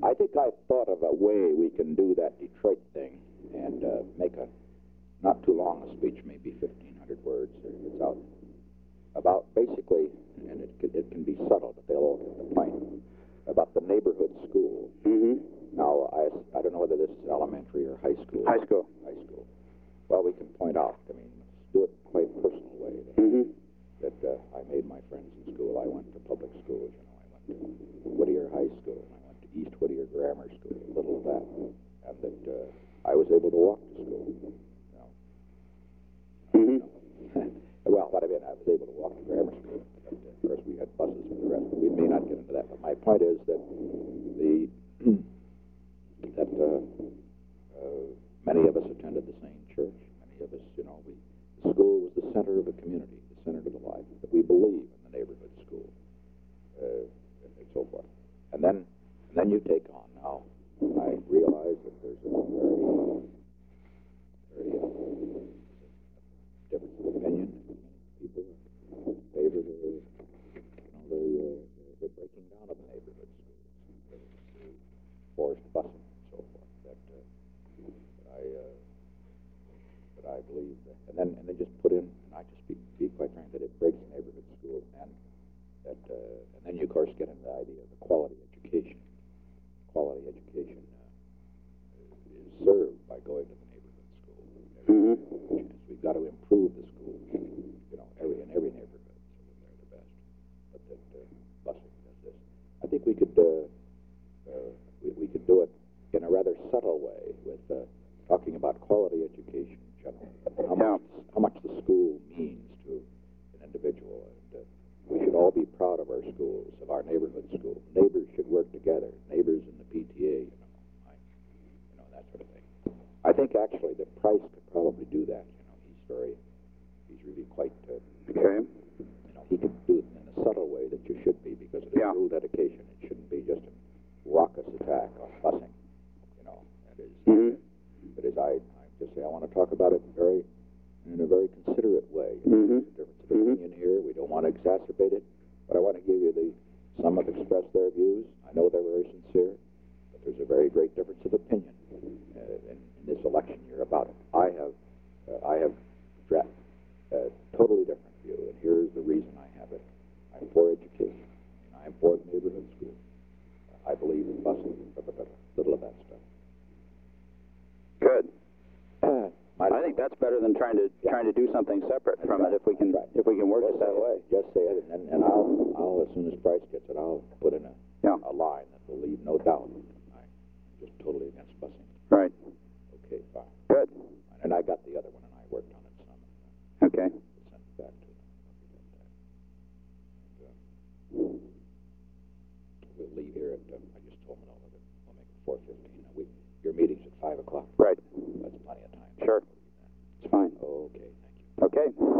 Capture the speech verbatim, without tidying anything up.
I think I've thought of a way we can do that Detroit thing and uh, make a not too long a speech, maybe fifteen hundred words. It's out about basically, and it can, it can be subtle, but they'll all get the point, about the neighborhood school. Mm-hmm. Now, I, I don't know whether this is elementary or high school. High school. High school. Well, we can point out, I mean, let's do it in quite a personal way. That, Mm-hmm. that uh, I made my friends in school. I went to public schools, you know. I went to Whittier High School, and I went to East Whittier Grammar School, a little of that. And that uh, I was able to walk to school. You know. Mm-hmm. Well, what I mean, I was able to walk to grammar school. But, uh, of course, we had buses for the rest. But we may not get into that. But my point is that the that uh, uh, many of us attended the same church. Many of us, you know, we the school was the center of the community, the center of the life. That we believe in the neighborhood school, uh, and so forth. And then, and then you take on now. I realize that there's a very, very uh, difference of opinion. People favor the, you know, the, uh, the breaking down of the neighborhood schools, forced busing, and so forth. That, uh, that I, uh, that I believe, that, and then and then just put in, and I just be, be quite frank, that it breaks the neighborhood school, and that, uh, and then you of course get into the idea of the quality education. Quality education uh, is served by going to the neighborhood school. Mm-hmm. We've got to improve the schools, you know, every in every neighborhood, so that they're the best. But that uh, busing does this. I think we could uh, uh, we, we could do it in a rather subtle way with uh, talking about quality education in general. How Yeah. much how much the school means to an individual. And, uh, we should all be proud of our schools, of our neighborhood schools. Neighbors should work together. Neighbors in the P T A, you know, I, you know that sort of thing. I think actually that Price could probably do that. You know, he's very, he's really quite. Uh, Okay. You know, he could do it in a subtle way that you should be, because it is Yeah. school dedication. It shouldn't be just a raucous attack on busing. You know, it is. Mm-hmm. It is. I, I just say I want to talk about it very, in a very considerate way. Mm-hmm. There's a difference of opinion here. We don't want to exacerbate it, but I want to give you the. Some have expressed their views. I know they're very sincere, but there's a very great difference of opinion uh, in, in this election year about it. I have, uh, I have a uh, totally different view, and here's the reason I have it. I'm for education, and I'm for the neighborhood school. Uh, I believe in busing, but little of that stuff. Good. Uh, I think that's better than trying to Yeah. trying to do something separate from right. it. If we can, right. if we can work Just it that say way. Just say it, and, and I'll, I'll as soon as Price gets it, I'll put in a, Yeah. a line that will leave no doubt. I'm just totally against busing. Right. Okay, fine. Good. And I got the other one, and I worked on it some. Okay. Sent it back to them. And, uh, we'll leave here at. Uh, I just told them all of it. We'll make it four fifteen. We your meeting's at five o'clock. Right. That's plenty of time. Sure. It's fine. Okay. Thank you. Okay.